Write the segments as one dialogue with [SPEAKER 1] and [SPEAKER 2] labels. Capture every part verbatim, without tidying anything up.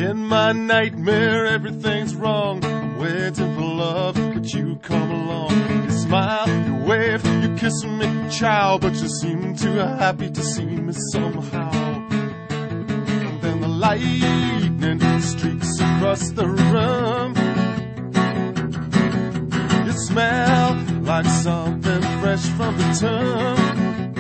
[SPEAKER 1] In my nightmare, everything's wrong. I'm waiting for love, could you come along? You smile, you wave, you kiss me, child, but you seem too happy to see me somehow. And then the lightning streaks across the room. You smell like something fresh from the tomb.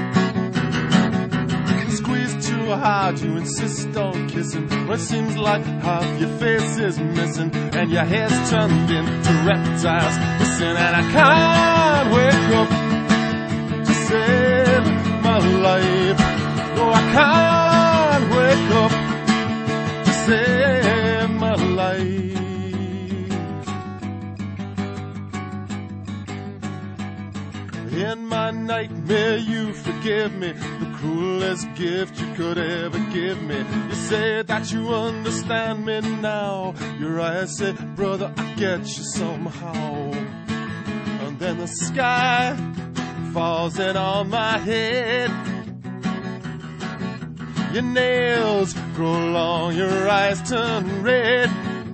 [SPEAKER 1] Too hard, you insist on kissing. Well, it seems like half your face is missing, and your hair's turned into reptiles. Listen, and I can't wake up to save my life. No, I can't wake up to save my life. In my nightmare, you forgive me, the cruelest gift you could ever give me. You say that you understand me now. Your eyes say, brother, I get you somehow. And then the sky falls in on my head. Your nails grow long, your eyes turn red.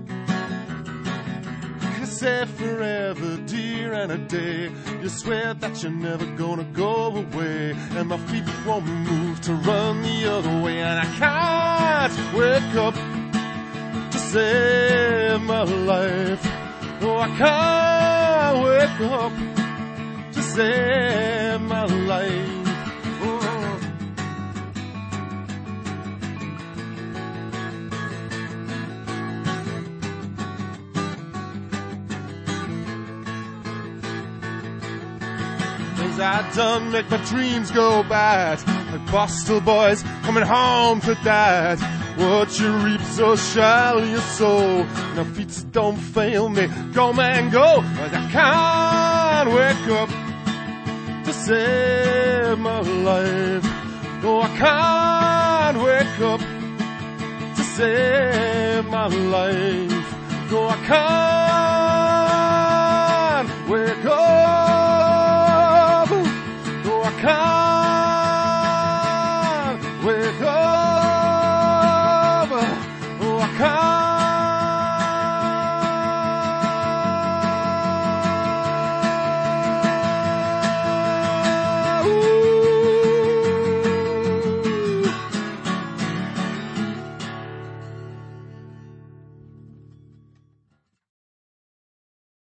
[SPEAKER 1] You say forever, dear, and a day. You swear that you're never gonna go away, and my feet won't move to run the other way. And I can't wake up to save my life. Oh, I can't wake up to save my life. I done make my dreams go bad, like Boston boys coming home to dad. What you reap, so shall you sow. Now feet don't fail me, go man go. But I can't wake up to save my life. No, I can't wake up to save my life. No, I can't